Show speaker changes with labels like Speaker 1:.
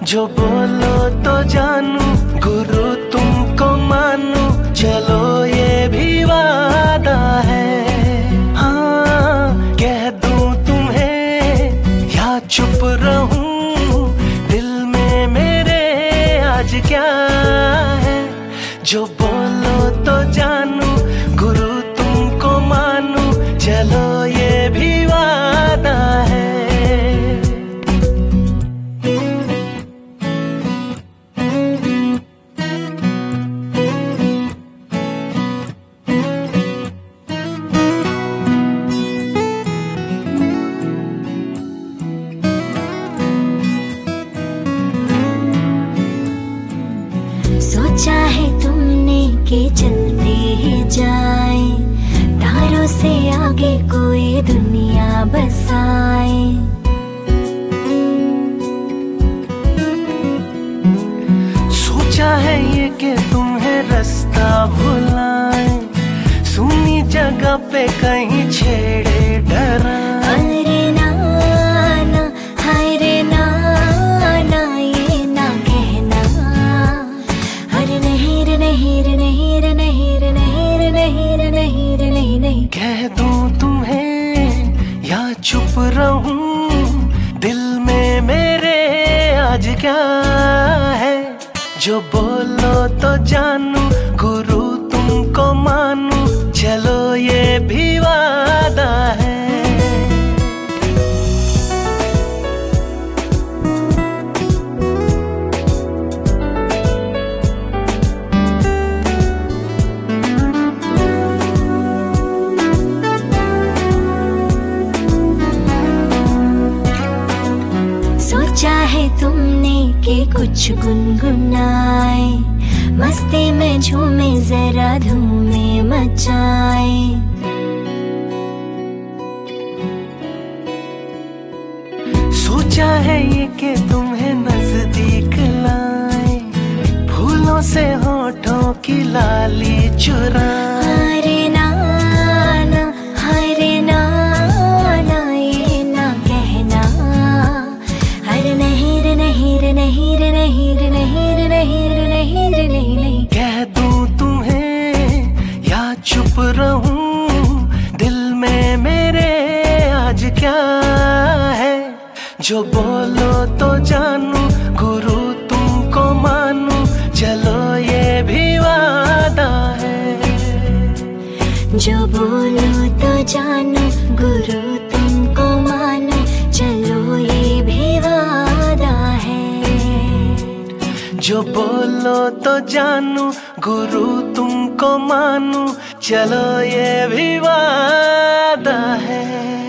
Speaker 1: जो बोलो तो जानू, गुरु तुमको मानू, चलो ये भी वादा है। हाँ, कह दूं तुम्हें या चुप रहूं, दिल में मेरे आज क्या है। जो बोलो तो जानू, गुरु तुमको मानू, चलो ये भी वादा है।
Speaker 2: सोचा है तुमने कि चलते ही जाए, तारों से आगे कोई दुनिया बसाए।
Speaker 1: सोचा है ये कि तुम्हें रास्ता भुलाए, सुनी जगह पे कहीं छेड़े डराए।
Speaker 2: अरे नाना, हाय रे नाना, ये ना कहना। अरे नहीं रे नहीं रे नहीं रे नहीं रे नहीं रे नहीं रे नहीं रे नहीं नहीं।
Speaker 1: कह दूं तुम्हें या चुप रहूं, दिल में मेरे आज क्या है। जो बोलो तो जानू, गुरु तुमको मानू, चलो ये भी वादा है।
Speaker 2: सोचा है तुमने कि कुछ गुनगुनाए, मस्ती में झूमे जरा धूमें मचाए।
Speaker 1: सोचा है ये कि तुम्हें नजदीक लाए, फूलों से होठों की लाली चुराए।
Speaker 2: अरे नाना, हाय रे नाना, ये ना कहना। अरे नहीं रे नहीं रे नहीं रे नहीं रे नहीं रे नहीं रे नहीं रे नहीं नहीं।
Speaker 1: कह दूं तुम्हें या चुप रहूं, दिल में मेरे आज क्या है। जो बोलो तो जानू, गुरु तुमको मानू, चलो ये भी वादा है।
Speaker 2: जो बोलो तो जानू, गुरु तुमको मानो, चलो ये भी वादा है।
Speaker 1: जो बोलो तो जानू, गुरु तुमको मानू, चलो ये भी वादा है।